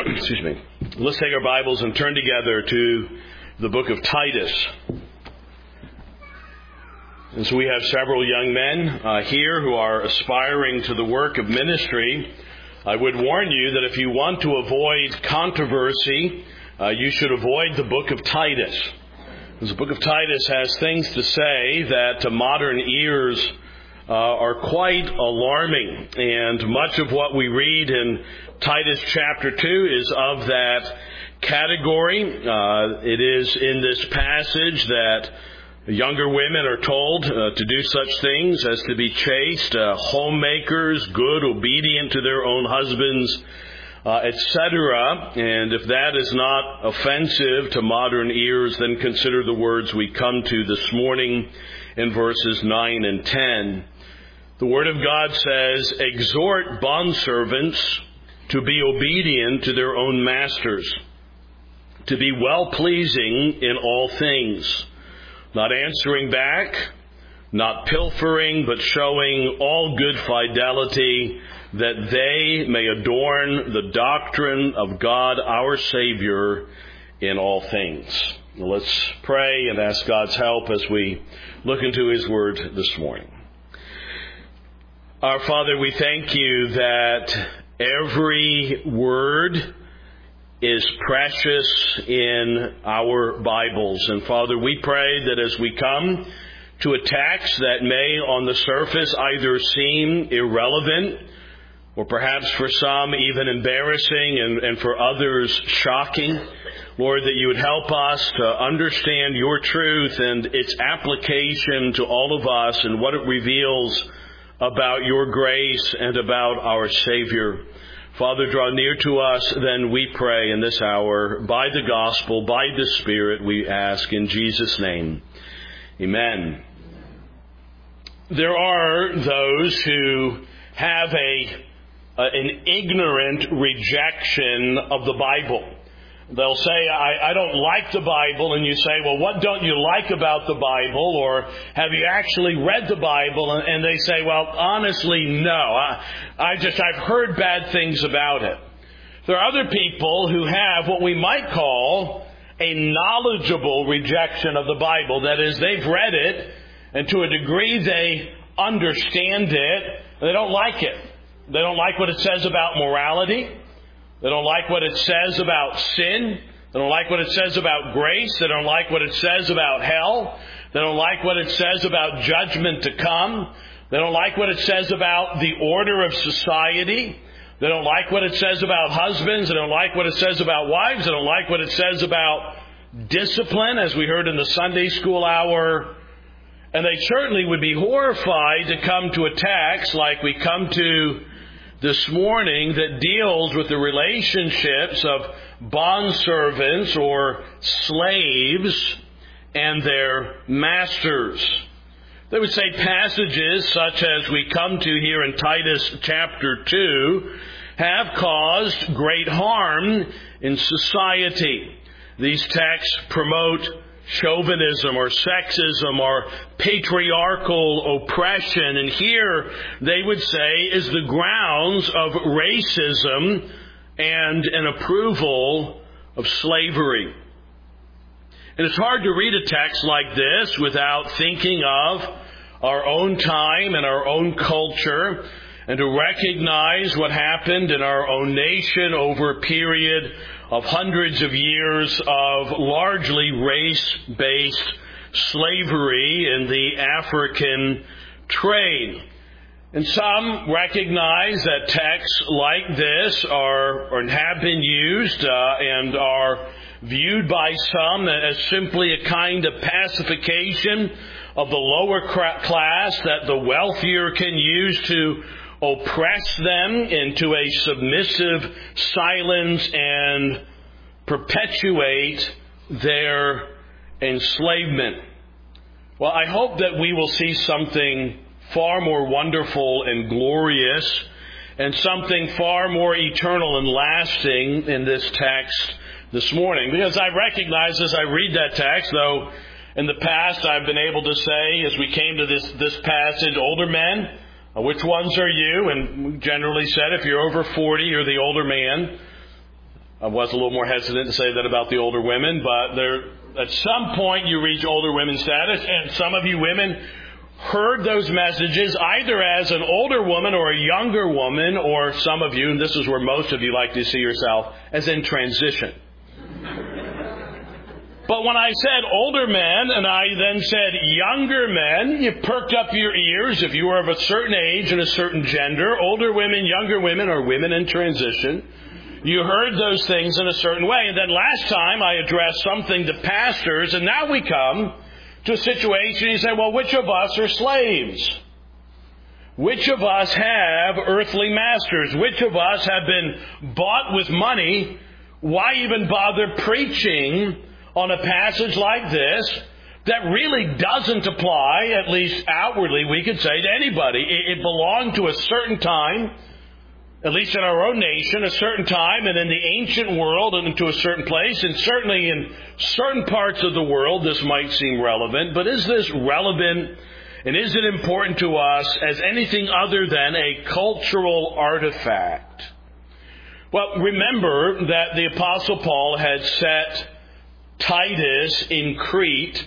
Excuse me. Let's take our Bibles and turn together to the book of Titus. And so we have several young men here who are aspiring to the work of ministry. I would warn you that if you want to avoid controversy, you should avoid the book of Titus. Because the book of Titus has things to say that to modern ears are quite alarming. And much of what we read in Titus chapter 2 is of that category. It is in this passage that younger women are told to do such things as to be chaste, homemakers, good, obedient to their own husbands, etc. And if that is not offensive to modern ears, then consider the words we come to this morning in verses 9 and 10. The Word of God says, "Exhort bondservants to be obedient to their own masters, to be well-pleasing in all things, not answering back, not pilfering, but showing all good fidelity, that they may adorn the doctrine of God our Savior in all things." Now let's pray and ask God's help as we look into His Word this morning. Our Father, we thank you that every word is precious in our Bibles. And Father, we pray that as we come to a text that may on the surface either seem irrelevant or perhaps for some even embarrassing and for others shocking, Lord, that you would help us to understand your truth and its application to all of us and what it reveals about your grace and about our Savior. Father, draw near to us, then we pray in this hour, by the gospel, by the Spirit, we ask in Jesus' name. Amen. There are those who have an ignorant rejection of the Bible. They'll say, I don't like the Bible, and you say, well, what don't you like about the Bible? Or have you actually read the Bible? And they say, well, honestly, no. I've heard bad things about it. There are other people who have what we might call a knowledgeable rejection of the Bible. That is, they've read it, and to a degree they understand it. They don't like it. They don't like what it says about morality. They don't like what it says about sin. They don't like what it says about grace. They don't like what it says about hell. They don't like what it says about judgment to come. They don't like what it says about the order of society. They don't like what it says about husbands. They don't like what it says about wives. They don't like what it says about discipline, as we heard in the Sunday school hour. And they certainly would be horrified to come to a text like we come to this morning that deals with the relationships of bondservants or slaves and their masters. They would say passages such as we come to here in Titus chapter 2 have caused great harm in society. These texts promote chauvinism or sexism or patriarchal oppression. And here, they would say, is the grounds of racism and an approval of slavery. And it's hard to read a text like this without thinking of our own time and our own culture, and to recognize what happened in our own nation over a period of hundreds of years of largely race-based slavery in the African trade. And some recognize that texts like this are and have been used and are viewed by some as simply a kind of pacification of the lower class that the wealthier can use to oppress them into a submissive silence and perpetuate their enslavement. Well, I hope that we will see something far more wonderful and glorious and something far more eternal and lasting in this text this morning. Because I recognize as I read that text, though in the past I've been able to say, as we came to this passage, older men, which ones are you? And we generally said if you're over 40, you're the older man. I was a little more hesitant to say that about the older women, but at some point you reach older women status, and some of you women heard those messages either as an older woman or a younger woman, or some of you, and this is where most of you like to see yourself, as in transition. But when I said older men, and I then said younger men, you perked up your ears if you were of a certain age and a certain gender. Older women, younger women, or women in transition. You heard those things in a certain way. And then last time I addressed something to pastors, and now we come to a situation, you say, well, which of us are slaves? Which of us have earthly masters? Which of us have been bought with money? Why even bother preaching on a passage like this that really doesn't apply, at least outwardly, we could say, to anybody? It belonged to a certain time, at least in our own nation, a certain time, and in the ancient world, and to a certain place, and certainly in certain parts of the world this might seem relevant. But is this relevant, and is it important to us as anything other than a cultural artifact? Well, remember that the Apostle Paul had set Titus in Crete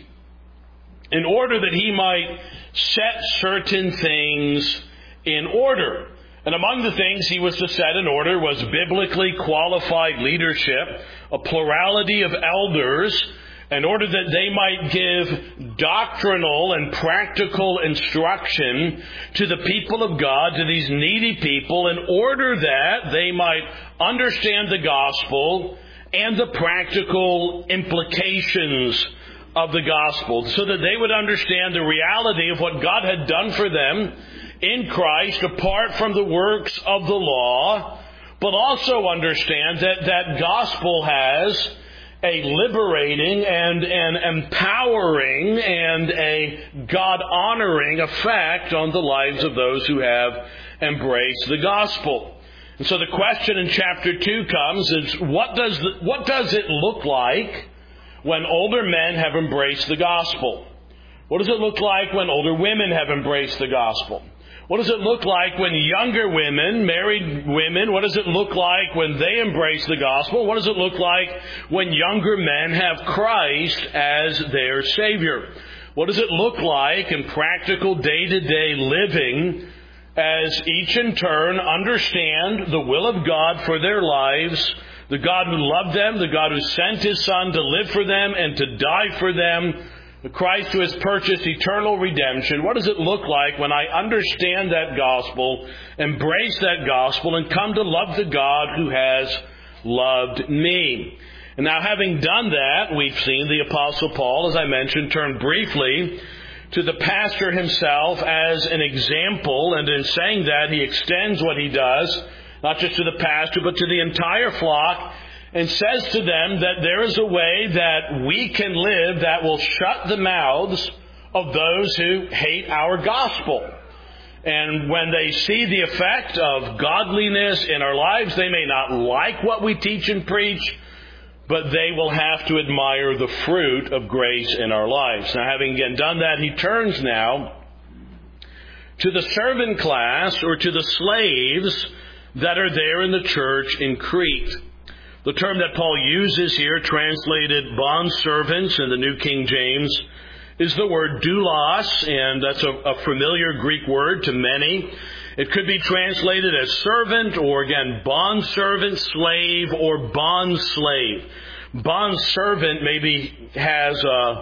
in order that he might set certain things in order. And among the things he was to set in order was biblically qualified leadership, a plurality of elders, in order that they might give doctrinal and practical instruction to the people of God, to these needy people, in order that they might understand the gospel and the practical implications of the gospel, so that they would understand the reality of what God had done for them in Christ apart from the works of the law, but also understand that that gospel has a liberating and an empowering and a God-honoring effect on the lives of those who have embraced the gospel. And so the question in chapter 2 comes is, what does it look like when older men have embraced the gospel? What does it look like when older women have embraced the gospel? What does it look like when younger women, married women, what does it look like when they embrace the gospel? What does it look like when younger men have Christ as their Savior? What does it look like in practical day-to-day living as each in turn understand the will of God for their lives, the God who loved them, the God who sent His Son to live for them and to die for them, the Christ who has purchased eternal redemption? What does it look like when I understand that gospel, embrace that gospel, and come to love the God who has loved me? And now, having done that, we've seen the Apostle Paul, as I mentioned, turn briefly to the pastor himself as an example, and in saying that, he extends what he does, not just to the pastor, but to the entire flock, and says to them that there is a way that we can live that will shut the mouths of those who hate our gospel. And when they see the effect of godliness in our lives, they may not like what we teach and preach, but they will have to admire the fruit of grace in our lives. Now, having again done that, he turns now to the servant class, or to the slaves that are there in the church in Crete. The term that Paul uses here, translated bondservants in the New King James, is the word doulos, and that's a familiar Greek word to many. It could be translated as servant, or again, bondservant, slave, or bondslave. Bondservant maybe has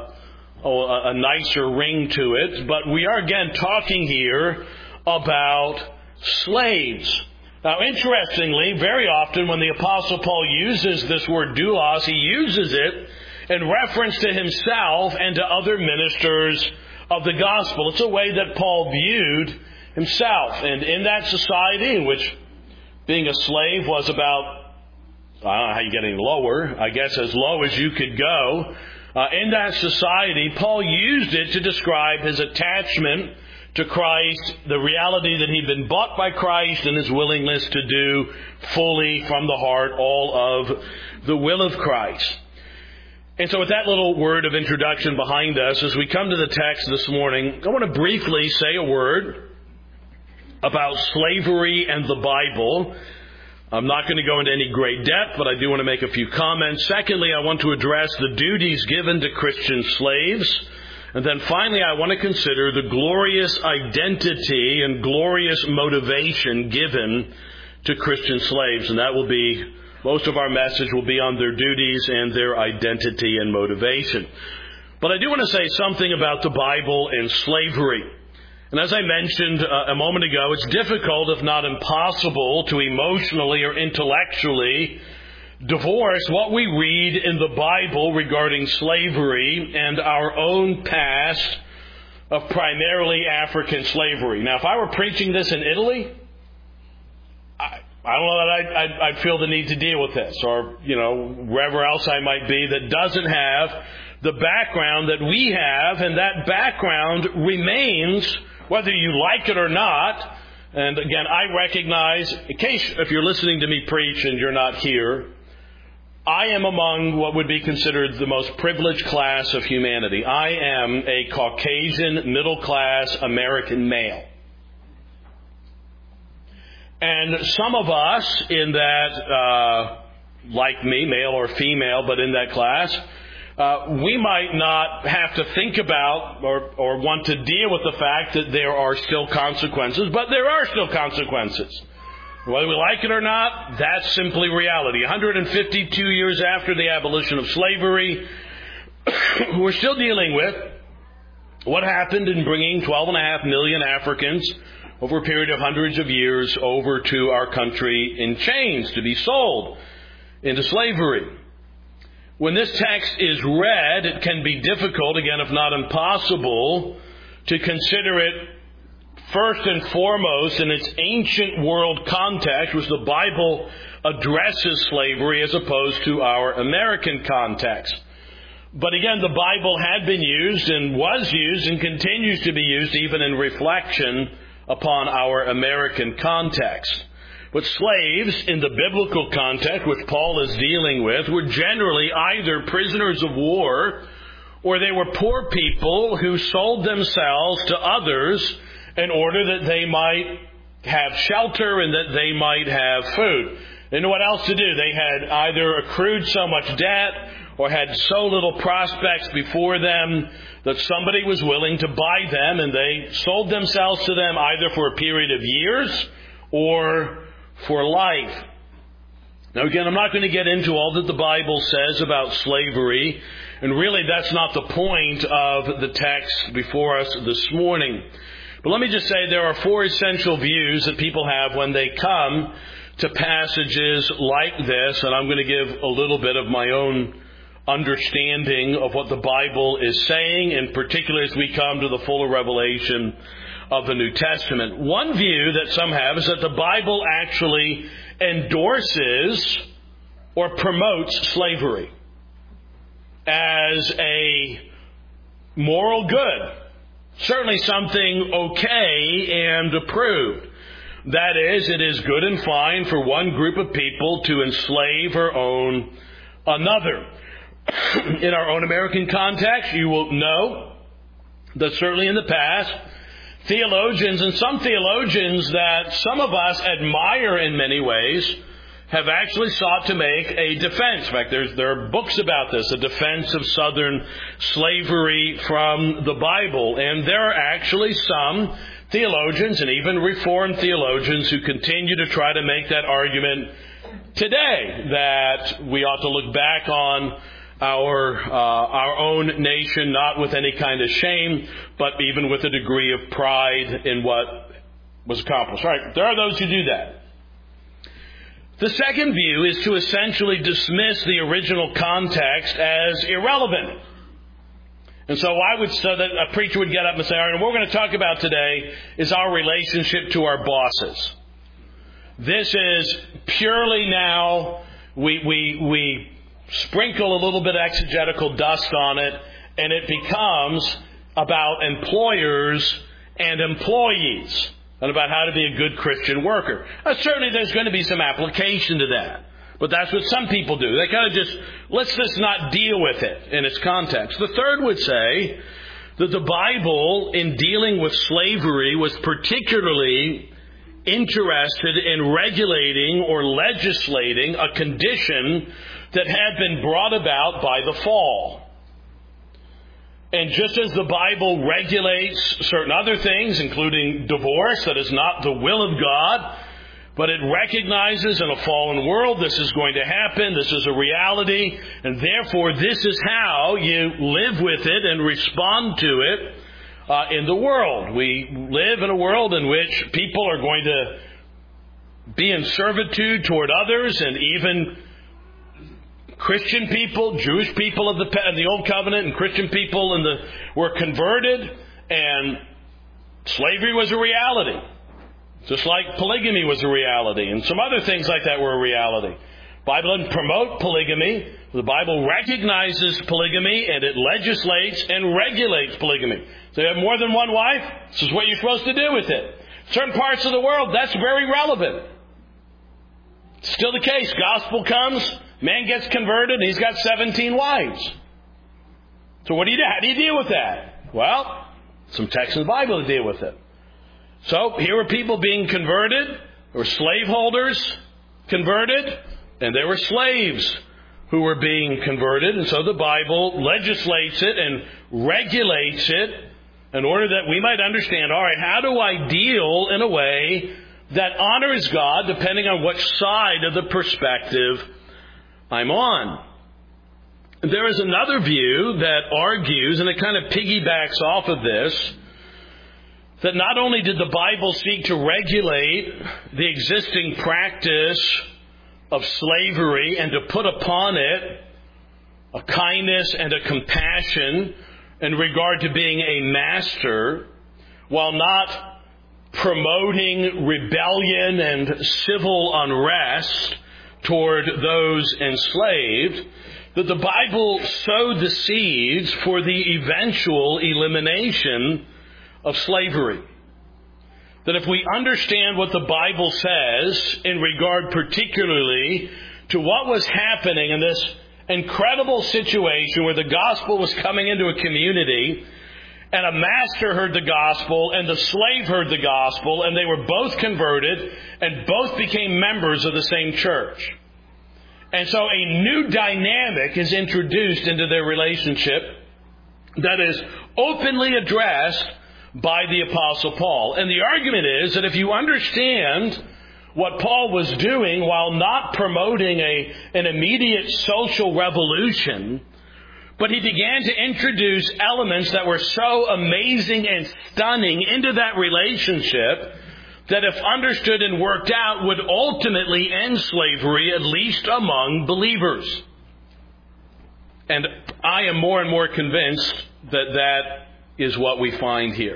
a nicer ring to it, but we are again talking here about slaves. Now, interestingly, very often when the Apostle Paul uses this word doulos, he uses it in reference to himself and to other ministers of the gospel. It's a way that Paul viewed himself. And in that society in which being a slave was about, I don't know how you get any lower, I guess as low as you could go, in that society, Paul used it to describe his attachment to Christ, the reality that he'd been bought by Christ, and his willingness to do fully from the heart all of the will of Christ. And so with that little word of introduction behind us, as we come to the text this morning, I want to briefly say a word about slavery and the Bible. I'm not going to go into any great depth, but I do want to make a few comments. Secondly, I want to address the duties given to Christian slaves. And then finally, I want to consider the glorious identity and glorious motivation given to Christian slaves. And that will be, most of our message will be on their duties and their identity and motivation. But I do want to say something about the Bible and slavery. And as I mentioned a moment ago, it's difficult, if not impossible, to emotionally or intellectually divorce what we read in the Bible regarding slavery and our own past of primarily African slavery. Now, if I were preaching this in Italy, I don't know that I'd feel the need to deal with this, or, wherever else I might be that doesn't have the background that we have, and that background remains, whether you like it or not. And again, I recognize, in case if you're listening to me preach and you're not here, I am among what would be considered the most privileged class of humanity. I am a Caucasian, middle-class American male. And some of us in that, like me, male or female, but in that class, we might not have to think about or want to deal with the fact that there are still consequences, but there are still consequences. Whether we like it or not, that's simply reality. 152 years after the abolition of slavery, we're still dealing with what happened in bringing 12.5 million Africans over a period of hundreds of years over to our country in chains to be sold into slavery. When this text is read, it can be difficult, again, if not impossible, to consider it first and foremost in its ancient world context, which the Bible addresses slavery as opposed to our American context. But again, the Bible had been used and was used and continues to be used even in reflection upon our American context. But slaves, in the biblical context, which Paul is dealing with, were generally either prisoners of war or they were poor people who sold themselves to others in order that they might have shelter and that they might have food. They knew what else to do. They had either accrued so much debt or had so little prospects before them that somebody was willing to buy them, and they sold themselves to them either for a period of years or for life. Now again, I'm not going to get into all that the Bible says about slavery, and really that's not the point of the text before us this morning. But let me just say there are four essential views that people have when they come to passages like this, and I'm going to give a little bit of my own understanding of what the Bible is saying, in particular as we come to the fuller revelation of the New Testament. One view that some have is that the Bible actually endorses or promotes slavery as a moral good. Certainly something okay and approved. That is, it is good and fine for one group of people to enslave or own another. In our own American context, you will know that certainly in the past, theologians, and some theologians that some of us admire in many ways, have actually sought to make a defense. In fact, there are books about this, a defense of Southern slavery from the Bible. And there are actually some theologians and even Reformed theologians who continue to try to make that argument today, that we ought to look back on our own nation, not with any kind of shame, but even with a degree of pride in what was accomplished. Right? There are those who do that. The second view is to essentially dismiss the original context as irrelevant. And so that a preacher would get up and say, all right, what we're going to talk about today is our relationship to our bosses. This is purely now, we sprinkle a little bit of exegetical dust on it, and it becomes about employers and employees, and about how to be a good Christian worker. Certainly there's going to be some application to that. But that's what some people do. They kind of let's just not deal with it in its context. The third would say that the Bible, in dealing with slavery, was particularly interested in regulating or legislating a condition that had been brought about by the fall. And just as the Bible regulates certain other things, including divorce, that is not the will of God, but it recognizes in a fallen world this is going to happen, this is a reality, and therefore this is how you live with it and respond to it in the world. We live in a world in which people are going to be in servitude toward others, and even Christian people, Jewish people of the Old Covenant and Christian people were converted, and slavery was a reality. Just like polygamy was a reality, and some other things like that were a reality. The Bible doesn't promote polygamy. The Bible recognizes polygamy, and it legislates and regulates polygamy. So you have more than one wife, this is what you're supposed to do with it. Certain parts of the world, that's very relevant. Still the case. Gospel comes, man gets converted, and he's got 17 wives. So what do you do? How do you deal with that? Well, some texts in the Bible to deal with it. So here were people being converted. There were slaveholders converted, and there were slaves who were being converted. And so the Bible legislates it and regulates it in order that we might understand, all right, how do I deal in a way that honors God depending on which side of the perspective I'm on? There is another view that argues, and it kind of piggybacks off of this, that not only did the Bible seek to regulate the existing practice of slavery and to put upon it a kindness and a compassion in regard to being a master, while not promoting rebellion and civil unrest toward those enslaved, that the Bible sowed the seeds for the eventual elimination of slavery. That if we understand what the Bible says in regard particularly to what was happening in this incredible situation where the gospel was coming into a community, and a master heard the gospel and the slave heard the gospel, and they were both converted and both became members of the same church. And so a new dynamic is introduced into their relationship that is openly addressed by the Apostle Paul. And the argument is that if you understand what Paul was doing while not promoting an immediate social revolution, but he began to introduce elements that were so amazing and stunning into that relationship that if understood and worked out would ultimately end slavery, at least among believers. And I am more and more convinced that that is what we find here.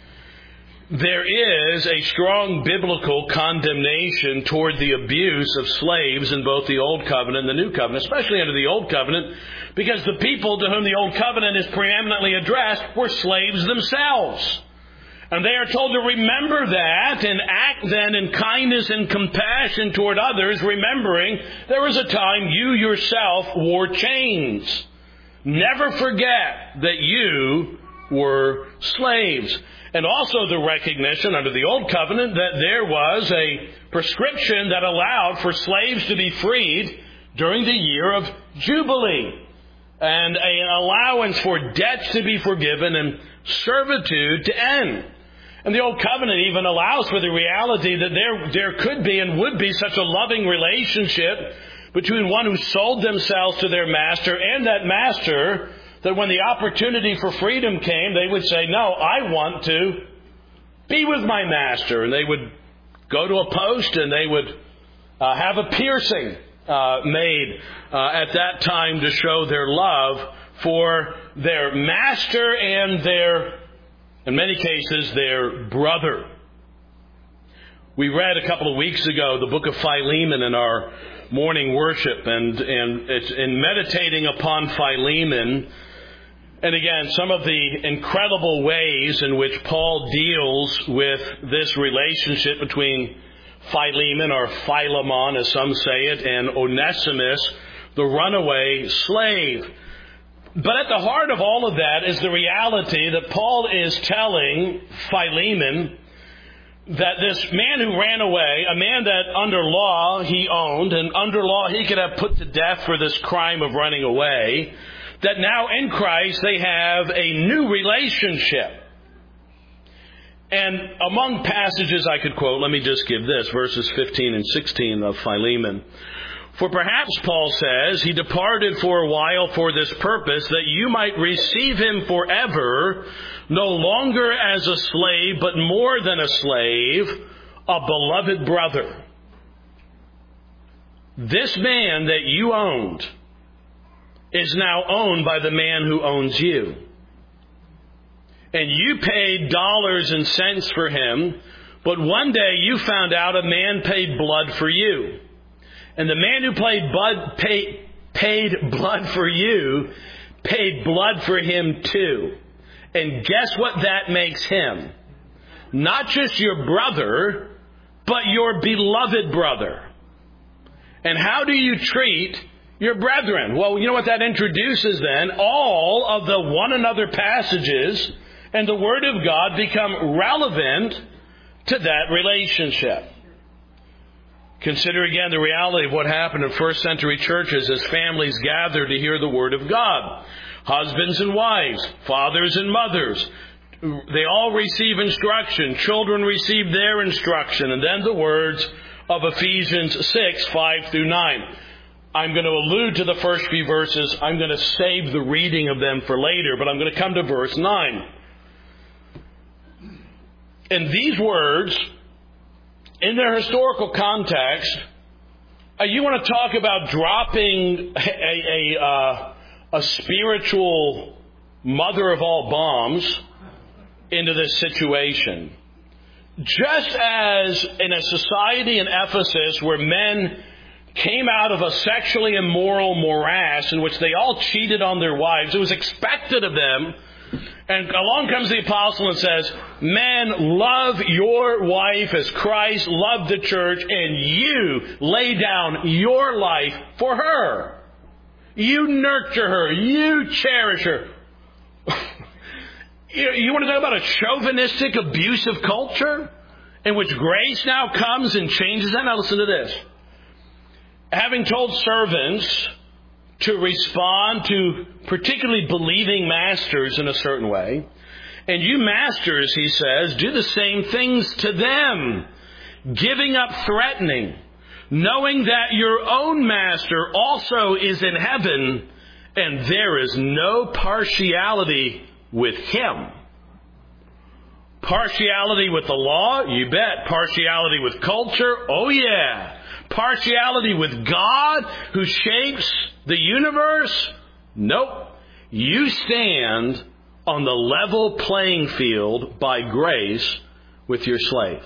There is a strong biblical condemnation toward the abuse of slaves in both the Old Covenant and the New Covenant, especially under the Old Covenant, because the people to whom the Old Covenant is preeminently addressed were slaves themselves. And they are told to remember that and act then in kindness and compassion toward others, remembering there was a time you yourself wore chains. Never forget that you were slaves. And also the recognition under the Old Covenant that there was a prescription that allowed for slaves to be freed during the year of Jubilee, and an allowance for debts to be forgiven and servitude to end. And the Old Covenant even allows for the reality that there could be and would be such a loving relationship between one who sold themselves to their master and that master, that when the opportunity for freedom came, they would say, no, I want to be with my master. And they would go to a post and they would have a piercing made at that time to show their love for their master and in many cases, their brother. We read a couple of weeks ago the book of Philemon in our morning worship, and it's in meditating upon Philemon, and again, some of the incredible ways in which Paul deals with this relationship between Philemon, or Philemon as some say it, and Onesimus, the runaway slave. But at the heart of all of that is the reality that Paul is telling Philemon that this man who ran away, a man that under law he owned, and under law he could have put to death for this crime of running away, that now in Christ they have a new relationship. And among passages I could quote, let me just give this, verses 15 and 16 of Philemon. For perhaps, Paul says, he departed for a while for this purpose, that you might receive him forever, no longer as a slave, but more than a slave, a beloved brother. This man that you owned is now owned by the man who owns you. And you paid dollars and cents for him, but one day you found out a man paid blood for you. And the man who paid blood for you, paid blood for him too. And guess what that makes him? Not just your brother, but your beloved brother. And how do you treat your brethren? Well, you know what that introduces then? All of the one another passages and the Word of God become relevant to that relationship. Consider again the reality of what happened in first century churches as families gathered to hear the Word of God. Husbands and wives, fathers and mothers, they all receive instruction. Children receive their instruction. And then the words of Ephesians 6, 5 through 9. I'm going to allude to the first few verses. I'm going to save the reading of them for later, but I'm going to come to verse 9. And these words, in their historical context, you want to talk about dropping a spiritual mother of all bombs into this situation. Just as in a society in Ephesus where men came out of a sexually immoral morass in which they all cheated on their wives, it was expected of them. And along comes the apostle and says, men, love your wife as Christ loved the church, and you lay down your life for her. You nurture her. You cherish her. You want to talk about a chauvinistic, abusive culture in which grace now comes and changes that? Now listen to this. Having told servants to respond to particularly believing masters in a certain way, and you masters, he says, do the same things to them, giving up threatening, knowing that your own master also is in heaven, and there is no partiality with him. Partiality with the law? You bet. Partiality with culture? Oh yeah. Partiality with God who shapes the universe? Nope. You stand on the level playing field by grace with your slave.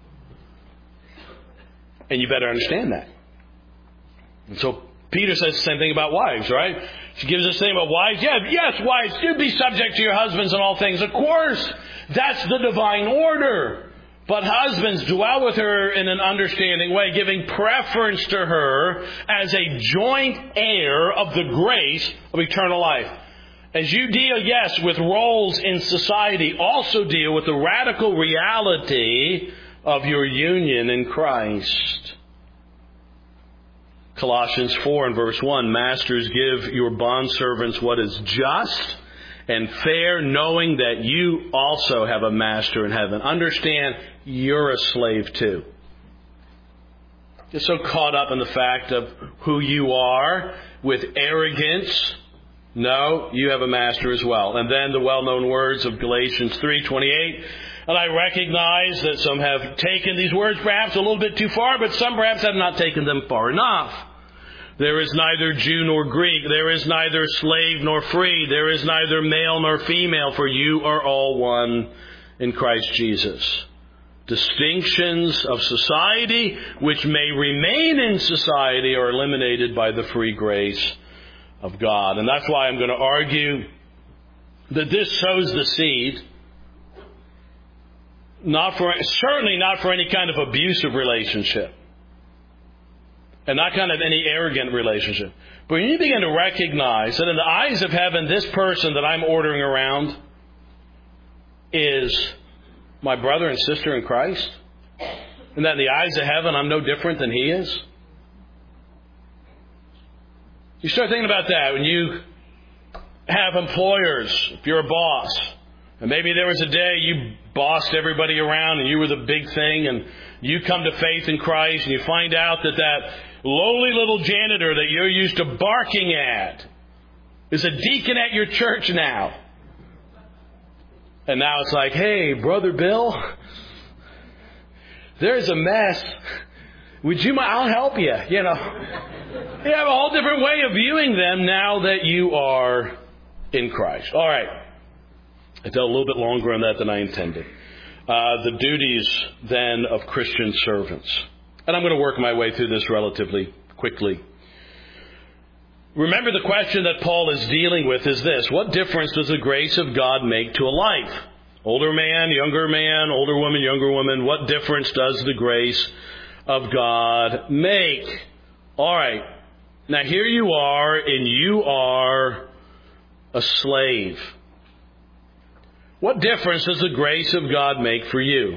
And you better understand that. And so Peter says the same thing about wives, right? She gives us the same about wives. Yeah, yes, wives, do be subject to your husbands in all things. Of course, that's the divine order. But husbands, dwell with her in an understanding way, giving preference to her as a joint heir of the grace of eternal life. As you deal, yes, with roles in society, also deal with the radical reality of your union in Christ. Colossians 4 and verse 1, Masters, give your bondservants what is just and fair, knowing that you also have a master in heaven. Understand, you're a slave too. You're so caught up in the fact of who you are with arrogance. No, you have a master as well. And then the well-known words of Galatians 3:28. And I recognize that some have taken these words perhaps a little bit too far, but some perhaps have not taken them far enough. There is neither Jew nor Greek. There is neither slave nor free. There is neither male nor female, for you are all one in Christ Jesus. Distinctions of society, which may remain in society, are eliminated by the free grace of God. And that's why I'm going to argue that this sows the seed, certainly not for any kind of abusive relationship. And not kind of any arrogant relationship. But when you begin to recognize that in the eyes of heaven, this person that I'm ordering around is my brother and sister in Christ, And that in the eyes of heaven, I'm no different than he is? You start thinking about that when you have employers, if you're a boss, and maybe there was a day you bossed everybody around and you were the big thing, and you come to faith in Christ and you find out that lowly little janitor that you're used to barking at is a deacon at your church now. And now it's like, hey, Brother Bill, there's a mess. Would you mind? I'll help you. You have a whole different way of viewing them now that you are in Christ. All right. I tell a little bit longer on that than I intended. The duties, then, of Christian servants. And I'm going to work my way through this relatively quickly. Remember, the question that Paul is dealing with is this: what difference does the grace of God make to a life? Older man, older woman, younger woman, what difference does the grace of God make? All right. Now here you are, and you are a slave. What difference does the grace of God make for you?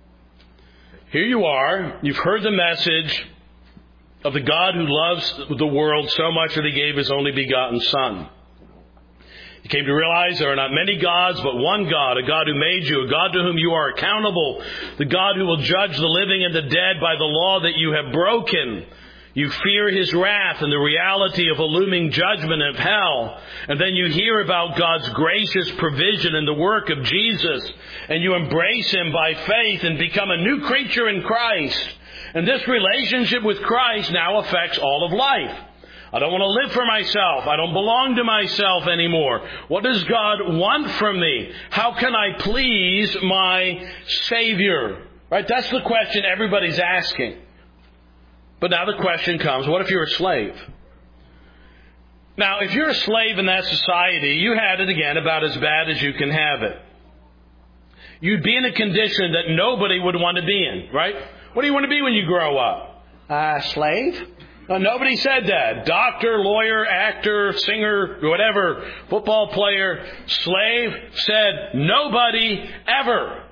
Here you are. You've heard the message of the God who loves the world so much that he gave his only begotten Son. You came to realize there are not many gods, but one God, a God who made you, a God to whom you are accountable, the God who will judge the living and the dead by the law that you have broken. You fear his wrath and the reality of a looming judgment of hell. And then you hear about God's gracious provision in the work of Jesus. And you embrace him by faith and become a new creature in Christ. And this relationship with Christ now affects all of life. I don't want to live for myself. I don't belong to myself anymore. What does God want from me? How can I please my Savior? Right? That's the question everybody's asking. But now the question comes, what if you're a slave? Now, if you're a slave in that society, you had it again about as bad as you can have it. You'd be in a condition that nobody would want to be in, right? What do you want to be when you grow up? Slave? No, nobody said that. Doctor, lawyer, actor, singer, whatever, football player, slave, said nobody ever.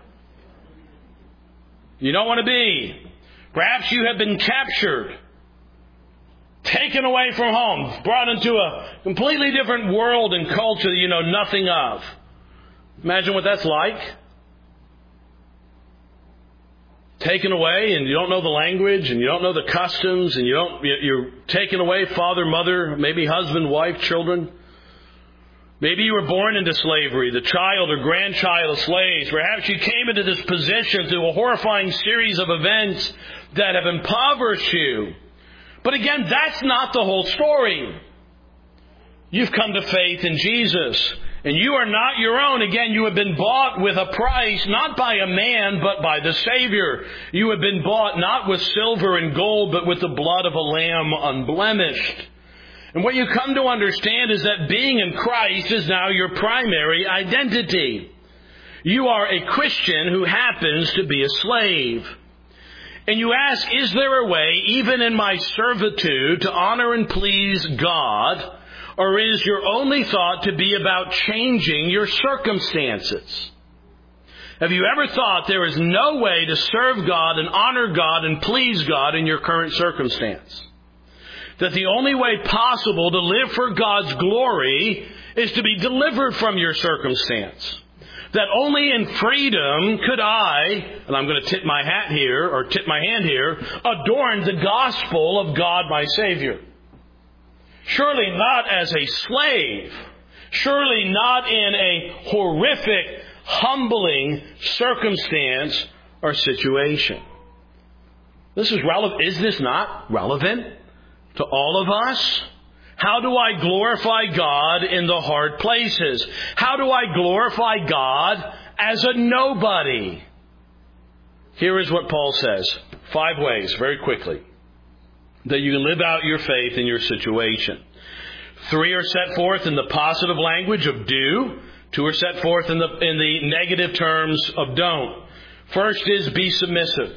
You don't want to be. Perhaps you have been captured, taken away from home, brought into a completely different world and culture that you know nothing of. Imagine what that's like. Taken away and you don't know the language and you don't know the customs and you're taken away, father, mother, maybe husband, wife, children. Maybe you were born into slavery, the child or grandchild of slaves. Perhaps you came into this position through a horrifying series of events that have impoverished you. But again, that's not the whole story. You've come to faith in Jesus. And you are not your own. Again, you have been bought with a price, not by a man, but by the Savior. You have been bought not with silver and gold, but with the blood of a lamb unblemished. And what you come to understand is that being in Christ is now your primary identity. You are a Christian who happens to be a slave. And you ask, is there a way, even in my servitude, to honor and please God? Or is your only thought to be about changing your circumstances? Have you ever thought there is no way to serve God and honor God and please God in your current circumstance? That the only way possible to live for God's glory is to be delivered from your circumstance. That only in freedom could I, and I'm going to tip my hand here, adorn the gospel of God my Savior. Surely not as a slave. Surely not in a horrific, humbling circumstance or situation. This is relevant. Is this not relevant to all of us? How do I glorify God in the hard places? How do I glorify God as a nobody? Here is what Paul says. 5 ways, very quickly, that you can live out your faith in your situation. 3 are set forth in the positive language of do. 2 are set forth in the negative terms of don't. First is be submissive.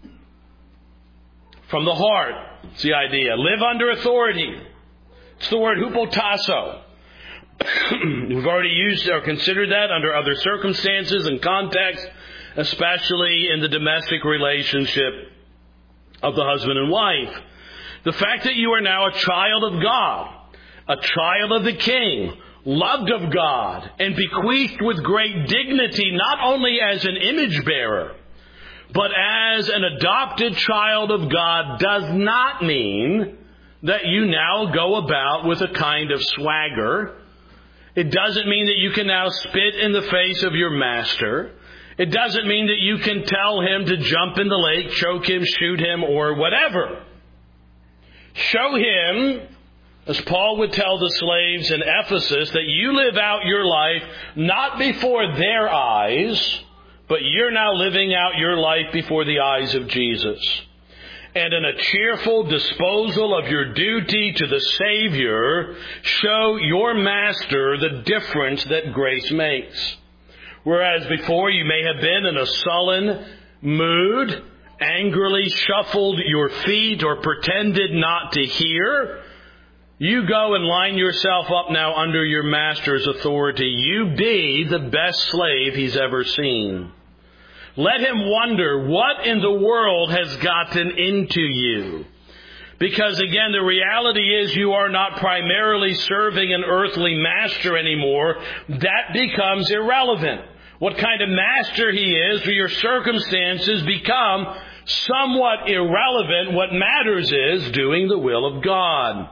From the heart, it's the idea. Live under authority. It's the word hupotasso. We've already used or considered that under other circumstances and contexts especially in the domestic relationship of the husband and wife. The fact that you are now a child of God, a child of the King, loved of God, and bequeathed with great dignity, not only as an image bearer, but as an adopted child of God, does not mean that you now go about with a kind of swagger. It doesn't mean that you can now spit in the face of your master. It doesn't mean that you can tell him to jump in the lake, choke him, shoot him, or whatever. Show him, as Paul would tell the slaves in Ephesus, that you live out your life not before their eyes, but you're now living out your life before the eyes of Jesus. And in a cheerful disposal of your duty to the Savior, show your master the difference that grace makes. Whereas before you may have been in a sullen mood, angrily shuffled your feet, or pretended not to hear, you go and line yourself up now under your master's authority. You be the best slave he's ever seen. Let him wonder what in the world has gotten into you. Because again, the reality is you are not primarily serving an earthly master anymore. That becomes irrelevant. What kind of master he is or your circumstances become somewhat irrelevant. What matters is doing the will of God.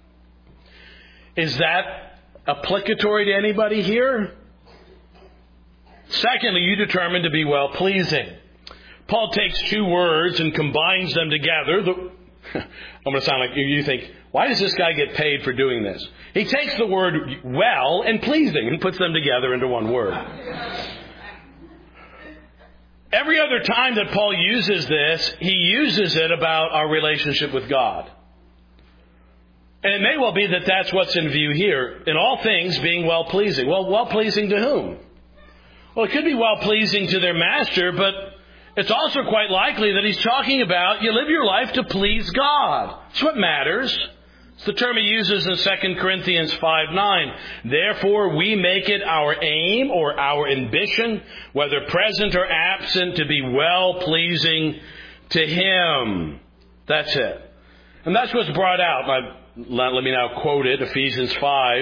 Is that applicatory to anybody here? Secondly, you determine to be well-pleasing. Paul takes two words and combines them together. I'm going to sound like you think, why does this guy get paid for doing this? He takes the word well and pleasing and puts them together into one word. Every other time that Paul uses this, he uses it about our relationship with God. And it may well be that that's what's in view here. In all things, being well-pleasing. Well, well-pleasing to whom? Well, it could be well-pleasing to their master, but it's also quite likely that he's talking about you live your life to please God. That's what matters. It's the term he uses in 2 Corinthians 5:9. Therefore, we make it our aim or our ambition, whether present or absent, to be well-pleasing to Him. That's it. And that's what's brought out. Let me now quote it, Ephesians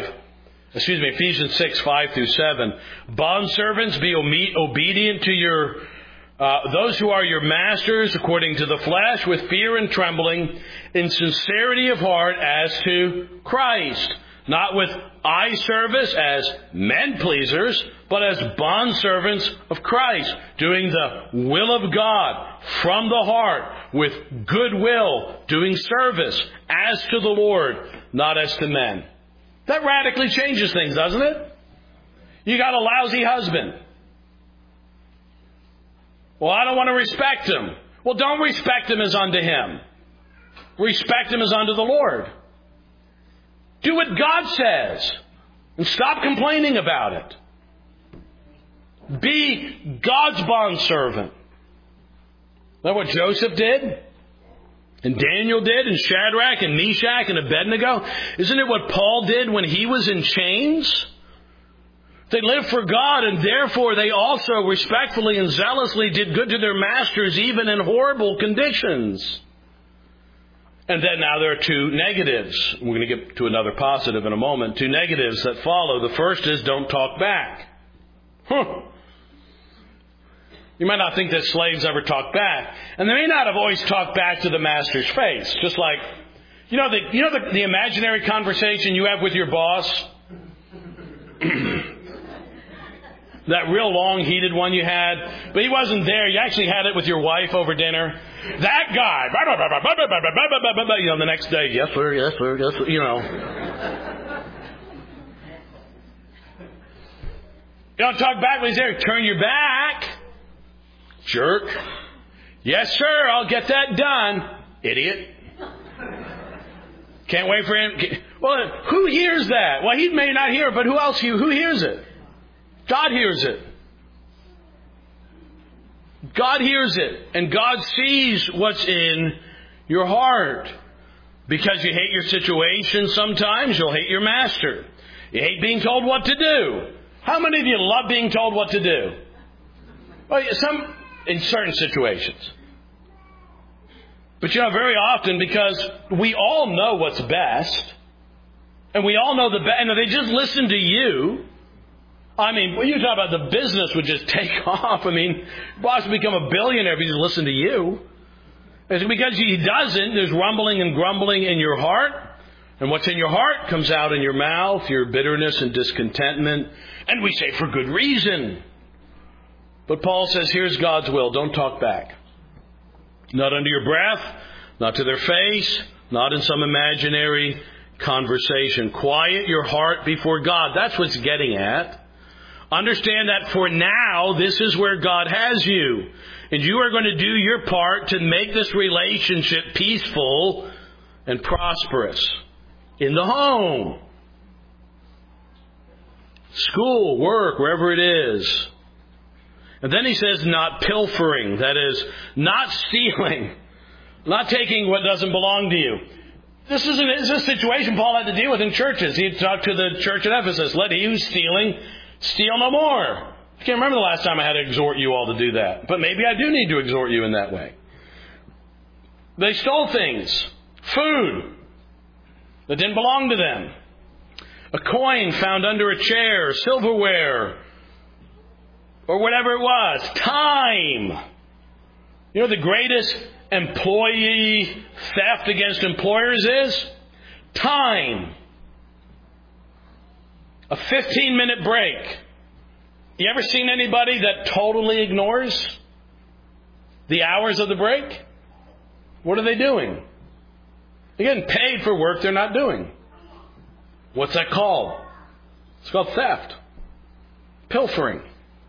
6, 5 through 7. Bondservants, be obedient to your those who are your masters according to the flesh, with fear and trembling, in sincerity of heart as to Christ, not with eye service as men pleasers, but as bondservants of Christ, doing the will of God from the heart, with good will, doing service as to the Lord, not as to men. That radically changes things, doesn't it? You got a lousy husband. Well, I don't want to respect him. Well, don't respect him as unto him. Respect him as unto the Lord. Do what God says. And stop complaining about it. Be God's bondservant. Is that what Joseph did? And Daniel did? And Shadrach and Meshach and Abednego? Isn't it what Paul did when he was in chains? They lived for God, and therefore they also respectfully and zealously did good to their masters, even in horrible conditions. And then now there are two negatives. We're going to get to another positive in a moment. Two negatives that follow. The first is don't talk back. You might not think that slaves ever talk back. And they may not have always talked back to the master's face. Just like, the imaginary conversation you have with your boss? That real long, heated one you had, but he wasn't there. You actually had it with your wife over dinner. That guy, the next day, yes sir, yes sir, yes sir, You don't talk back when he's there. Turn your back. Jerk. Yes sir, I'll get that done. Idiot. Can't wait for him. Well, who hears that? Well, he may not hear it, but who hears it? God hears it. God hears it. And God sees what's in your heart. Because you hate your situation sometimes, you'll hate your master. You hate being told what to do. How many of you love being told what to do? Well, in certain situations. But very often, because we all know what's best, and we all know the best, and if they just listen to you, when you talk about the business would just take off. Boss would become a billionaire if he just listened to you. It's because he doesn't. There's rumbling and grumbling in your heart. And what's in your heart comes out in your mouth, your bitterness and discontentment. And we say for good reason. But Paul says, here's God's will. Don't talk back. Not under your breath, not to their face, not in some imaginary conversation. Quiet your heart before God. That's what's getting at. Understand that for now, this is where God has you. And you are going to do your part to make this relationship peaceful and prosperous. In the home, school, work, wherever it is. And then he says, not pilfering. That is, not stealing. Not taking what doesn't belong to you. This is a situation Paul had to deal with in churches. He had talked to the church at Ephesus. Let he who's stealing, steal no more. I can't remember the last time I had to exhort you all to do that. But maybe I do need to exhort you in that way. They stole things. Food that didn't belong to them. A coin found under a chair, silverware, or whatever it was. Time. The greatest employee theft against employers is time. A 15-minute break. You ever seen anybody that totally ignores the hours of the break? What are they doing? They're getting paid for work they're not doing. What's that called? It's called theft. Pilfering.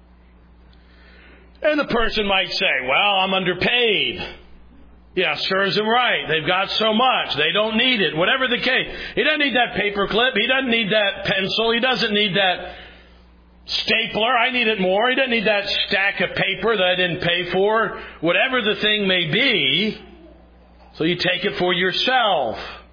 And the person might say, well, I'm underpaid. Yeah, serves them right. They've got so much. They don't need it. Whatever the case. He doesn't need that paper clip. He doesn't need that pencil. He doesn't need that stapler. I need it more. He doesn't need that stack of paper that I didn't pay for. Whatever the thing may be. So you take it for yourself.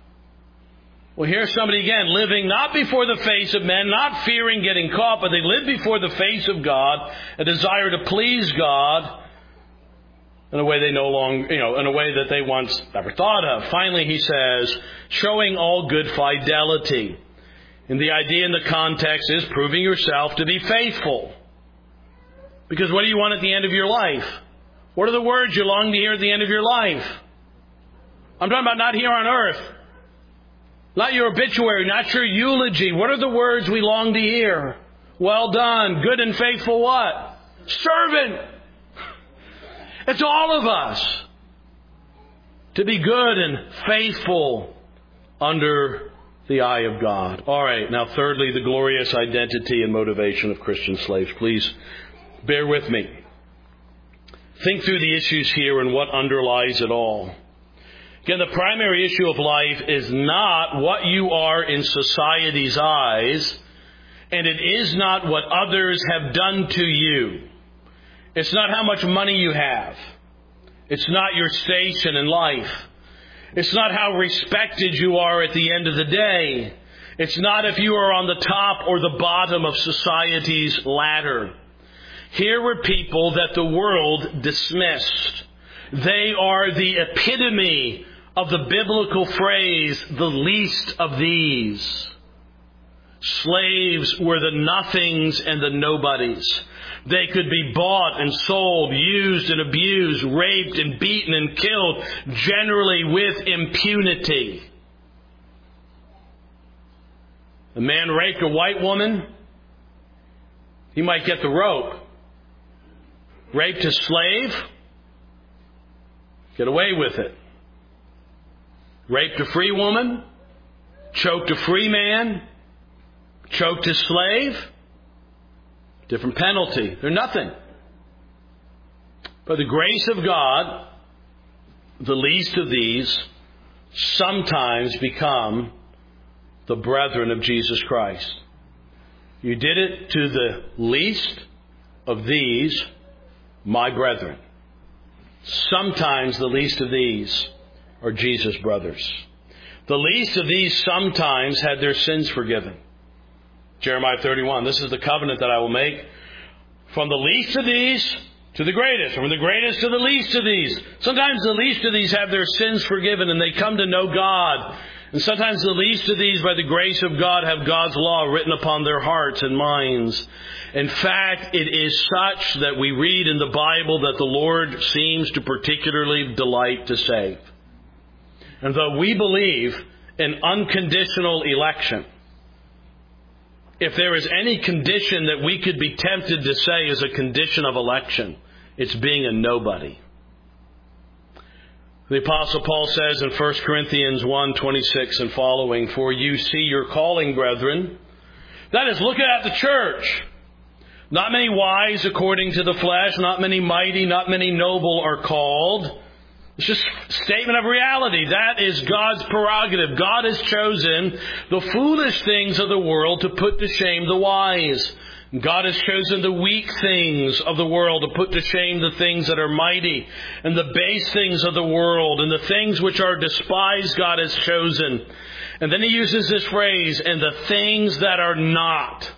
Well, here's somebody again living not before the face of men, not fearing getting caught, but they live before the face of God, a desire to please God in a way they no longer, in a way that they once never thought of. Finally, he says, showing all good fidelity. And the idea in the context is proving yourself to be faithful. Because what do you want at the end of your life? What are the words you long to hear at the end of your life? I'm talking about not here on earth. Not your obituary, not your eulogy. What are the words we long to hear? Well done, good and faithful what? Servant. It's all of us. To be good and faithful under the eye of God. All right, now thirdly, the glorious identity and motivation of Christian slaves. Please bear with me. Think through the issues here and what underlies it all. Again, the primary issue of life is not what you are in society's eyes, and it is not what others have done to you. It's not how much money you have. It's not your station in life. It's not how respected you are at the end of the day. It's not if you are on the top or the bottom of society's ladder. Here were people that the world dismissed. They are the epitome of the biblical phrase, the least of these. Slaves were the nothings and the nobodies. They could be bought and sold, used and abused, raped and beaten and killed, generally with impunity. A man raped a white woman, he might get the rope. Raped a slave, get away with it. Raped a free woman, choked a free man, choked a slave, different penalty. They're nothing. By the grace of God, the least of these sometimes become the brethren of Jesus Christ. You did it to the least of these, my brethren. Sometimes the least of these are Jesus' brothers. The least of these sometimes had their sins forgiven. Jeremiah 31, this is the covenant that I will make from the least of these to the greatest, or from the greatest to the least of these. Sometimes the least of these have their sins forgiven and they come to know God. And sometimes the least of these, by the grace of God, have God's law written upon their hearts and minds. In fact, it is such that we read in the Bible that the Lord seems to particularly delight to save. And though we believe in unconditional election, if there is any condition that we could be tempted to say is a condition of election, it's being a nobody. The Apostle Paul says in 1 Corinthians 1:26 and following, "For you see your calling, brethren." That is, looking at the church. Not many wise according to the flesh, not many mighty, not many noble are called. It's just a statement of reality. That is God's prerogative. God has chosen the foolish things of the world to put to shame the wise. God has chosen the weak things of the world to put to shame the things that are mighty, and the base things of the world, and the things which are despised God has chosen. And then he uses this phrase, "and the things that are not,"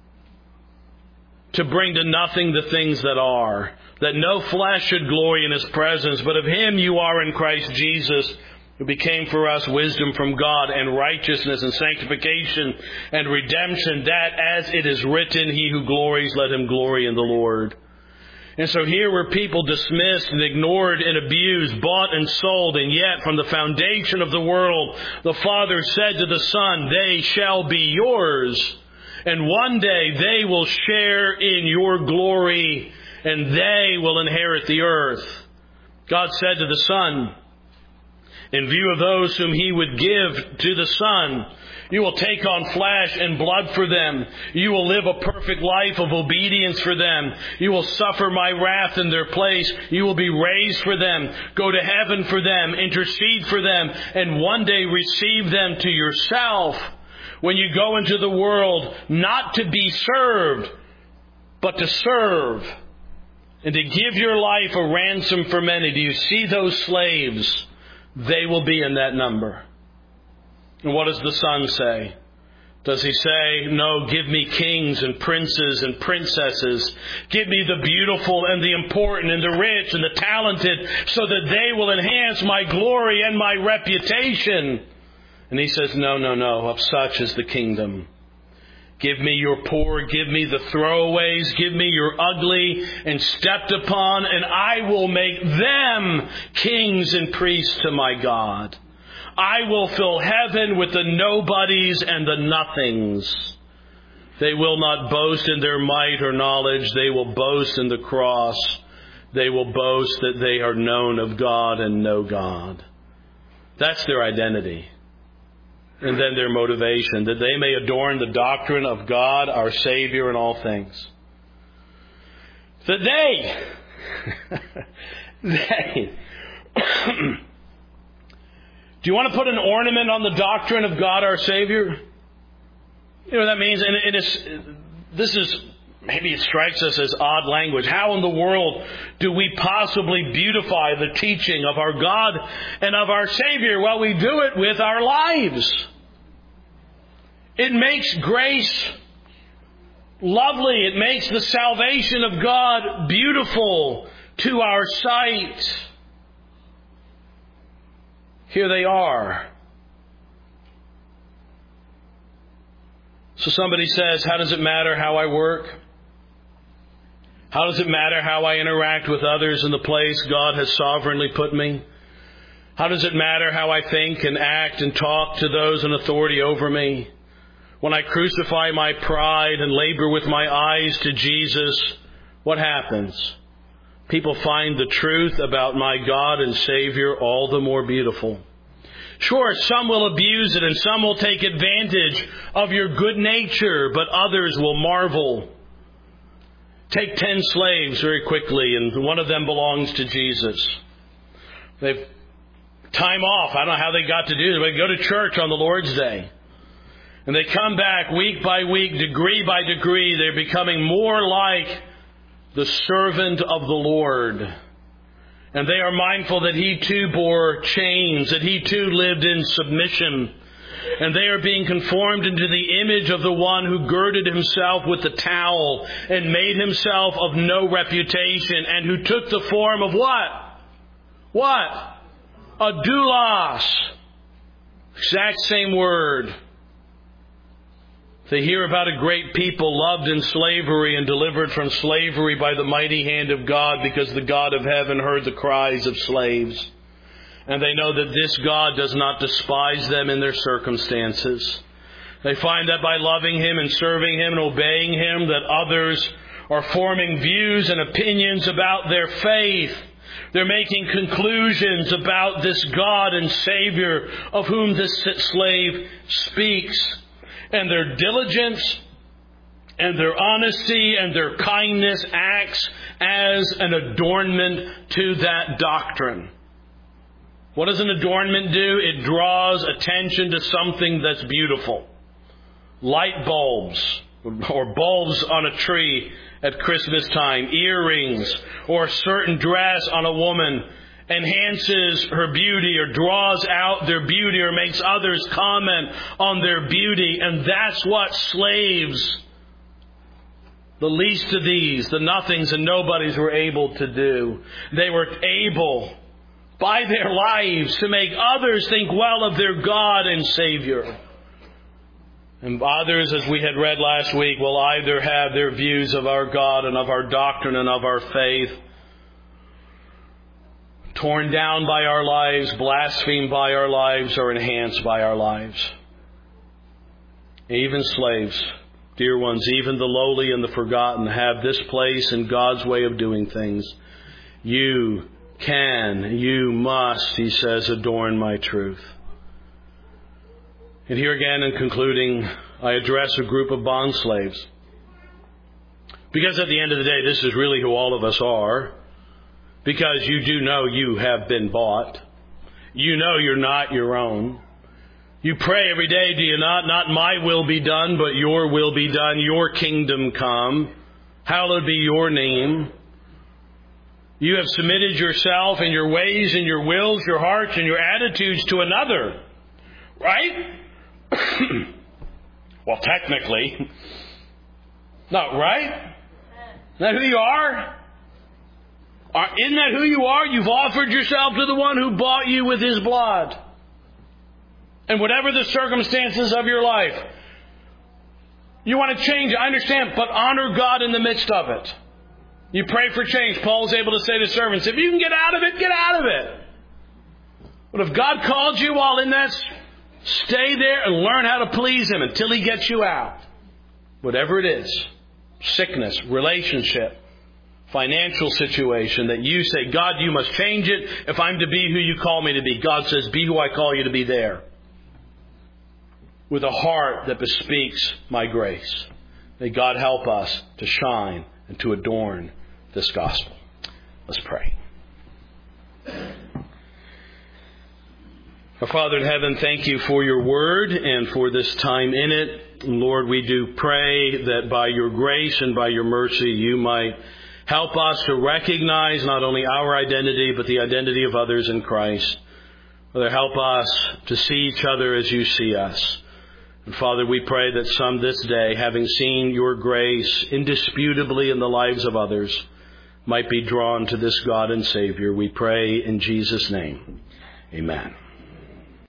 to bring to nothing the things that are, that no flesh should glory in his presence, but of him you are in Christ Jesus, who became for us wisdom from God and righteousness and sanctification and redemption, that as it is written, he who glories, let him glory in the Lord. And so here were people dismissed and ignored and abused, bought and sold, and yet from the foundation of the world, the Father said to the Son, "They shall be yours, and one day they will share in your glory, and they will inherit the earth." God said to the Son, in view of those whom he would give to the Son, "You will take on flesh and blood for them. You will live a perfect life of obedience for them. You will suffer my wrath in their place. You will be raised for them. Go to heaven for them. Intercede for them. And one day receive them to yourself. When you go into the world, not to be served, but to serve, and to give your life a ransom for many." Do you see those slaves? They will be in that number. And what does the Son say? Does he say, "No, give me kings and princes and princesses. Give me the beautiful and the important and the rich and the talented, so that they will enhance my glory and my reputation"? And he says, no, of such is the kingdom. Give me your poor, give me the throwaways, give me your ugly and stepped upon, and I will make them kings and priests to my God. I will fill heaven with the nobodies and the nothings. They will not boast in their might or knowledge. They will boast in the cross. They will boast that they are known of God and know God. That's their identity. And then their motivation, that they may adorn the doctrine of God, our Savior, in all things. That they do you want to put an ornament on the doctrine of God, our Savior? You know what that means? And maybe it strikes us as odd language. How in the world do we possibly beautify the teaching of our God and of our Savior? Well, we do it with our lives. It makes grace lovely. It makes the salvation of God beautiful to our sight. Here they are. So somebody says, how does it matter how I work? How does it matter how I interact with others in the place God has sovereignly put me? How does it matter how I think and act and talk to those in authority over me? When I crucify my pride and labor with my eyes to Jesus, what happens? People find the truth about my God and Savior all the more beautiful. Sure, some will abuse it and some will take advantage of your good nature, but others will marvel. Take 10 slaves very quickly, and one of them belongs to Jesus. They've time off. I don't know how they got to do it. They go to church on the Lord's Day. And they come back week by week, degree by degree. They're becoming more like the servant of the Lord. And they are mindful that he too bore chains, that he too lived in submission. And they are being conformed into the image of the one who girded himself with the towel and made himself of no reputation, and who took the form of what? What? A doulos. Exact same word. They hear about a great people loved in slavery and delivered from slavery by the mighty hand of God, because the God of heaven heard the cries of slaves. And they know that this God does not despise them in their circumstances. They find that by loving Him and serving Him and obeying Him, that others are forming views and opinions about their faith. They're making conclusions about this God and Savior of whom this slave speaks. And their diligence and their honesty and their kindness acts as an adornment to that doctrine. What does an adornment do? It draws attention to something that's beautiful. Light bulbs, or bulbs on a tree at Christmas time, earrings, or a certain dress on a woman enhances her beauty or draws out their beauty or makes others comment on their beauty. And that's what slaves, the least of these, the nothings and nobodies, were able to do. They were able, by their lives, to make others think well of their God and Savior. And others, as we had read last week, will either have their views of our God and of our doctrine and of our faith torn down by our lives, blasphemed by our lives, or enhanced by our lives. Even slaves, dear ones, even the lowly and the forgotten, have this place in God's way of doing things. You can, you must, he says, adorn my truth. And here again, in concluding, I address a group of bond slaves. Because at the end of the day, this is really who all of us are. Because you do know you have been bought. You know you're not your own. You pray every day, do you not? Not my will be done, but your will be done. Your kingdom come. Hallowed be your name. You have submitted yourself and your ways and your wills, your hearts and your attitudes to another. Right? Well, technically. No, right? Isn't that who you are? Isn't that who you are? You've offered yourself to the one who bought you with His blood. And whatever the circumstances of your life, you want to change it, I understand, but honor God in the midst of it. You pray for change. Paul's able to say to servants, if you can get out of it, get out of it. But if God called you while in that, stay there and learn how to please Him until He gets you out. Whatever it is, sickness, relationship, financial situation, that you say, God, you must change it if I'm to be who you call me to be. God says, be who I call you to be there. With a heart that bespeaks my grace. May God help us to shine and to adorn this gospel. Let's pray. Our Father in heaven, thank you for your word and for this time in it. Lord, we do pray that by your grace and by your mercy you might help us to recognize not only our identity, but the identity of others in Christ. Father, help us to see each other as you see us. And Father, we pray that some this day, having seen your grace indisputably in the lives of others, might be drawn to this God and Savior. We pray in Jesus' name. Amen.